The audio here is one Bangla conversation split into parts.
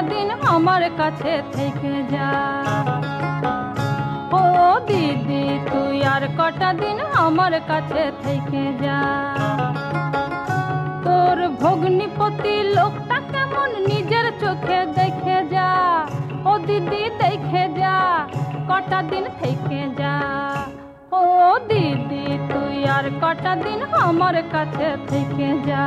দিন আমার কাছে থেকে যা। ও দিদি তুই আর কটা দিন আমার কাছে থেকে যা। তোর ভগ্নিপতি লোকটা কেমন নিজের চোখে দেখে যা। ও দিদি দেখে যা, কটা দিন থেকে যা। ও দিদি তুই আর কটা দিন আমার কাছে থেকে যা।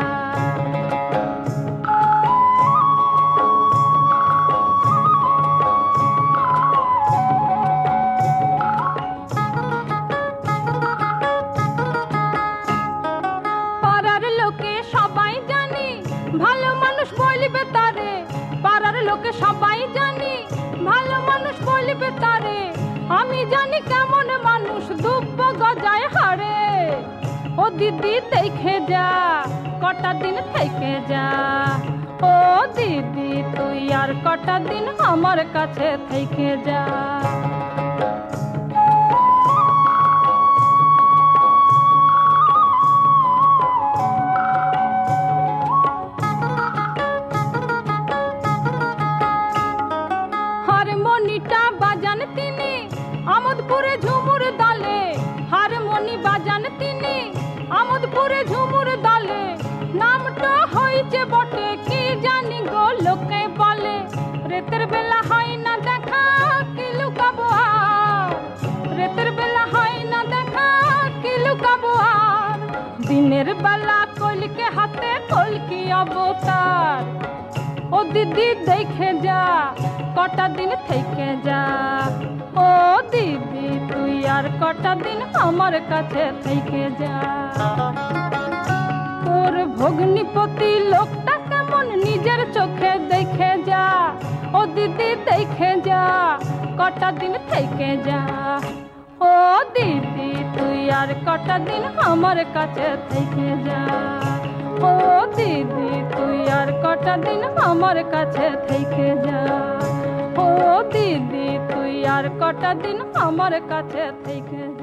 পাড়ার লোকে সবাই জানি ভালো মানুষ বলবে তারে। পাড়ার লোকে সবাই জানি ভালো মানুষ বলবে তারে। আমি জানি কেমন মানুষ দুব্ব গজায় হারে। ও দিদি দেখে যা, কটা দিন থেকে যা। ও দিদি তুই আর কটা দিন আমার কাছে থেকে যা। হারমোনিটা বাজান তিনি আমোদপুরে ঝুমুর দলে। হারমোনি বাজান তিনি আমোদপুরে ঝুমুর দলে। নামটা হয়েছে বটে কি জানি গো লোকে বলে। রাতের বেলা হয় না দেখা কি লুকাবো আর। রাতের বেলা হয় না দেখা কি লুকাবো আর। দিনের বেলা কলকে হাতে কলকি অবতার। ও দিদি দেখে যা, কটা দিন থেকে যা। ও দিদি তুই আর কটা দিন আমার কাছে থেকে যা। তোর ভগ্নিপতি লোকটা কেমন নিজের চোখে দেখে যা। ও দিদি দেখে যা, কটা দিন থেকে যা। ও দিদি তুই আর কটা দিন আমার কাছে থেকে যা। ও দিদি তুই আর কটা দিন আমার কাছে থেকে যা। ও দিদি তুই আর কটা দিন আমার কাছে থেকে যা।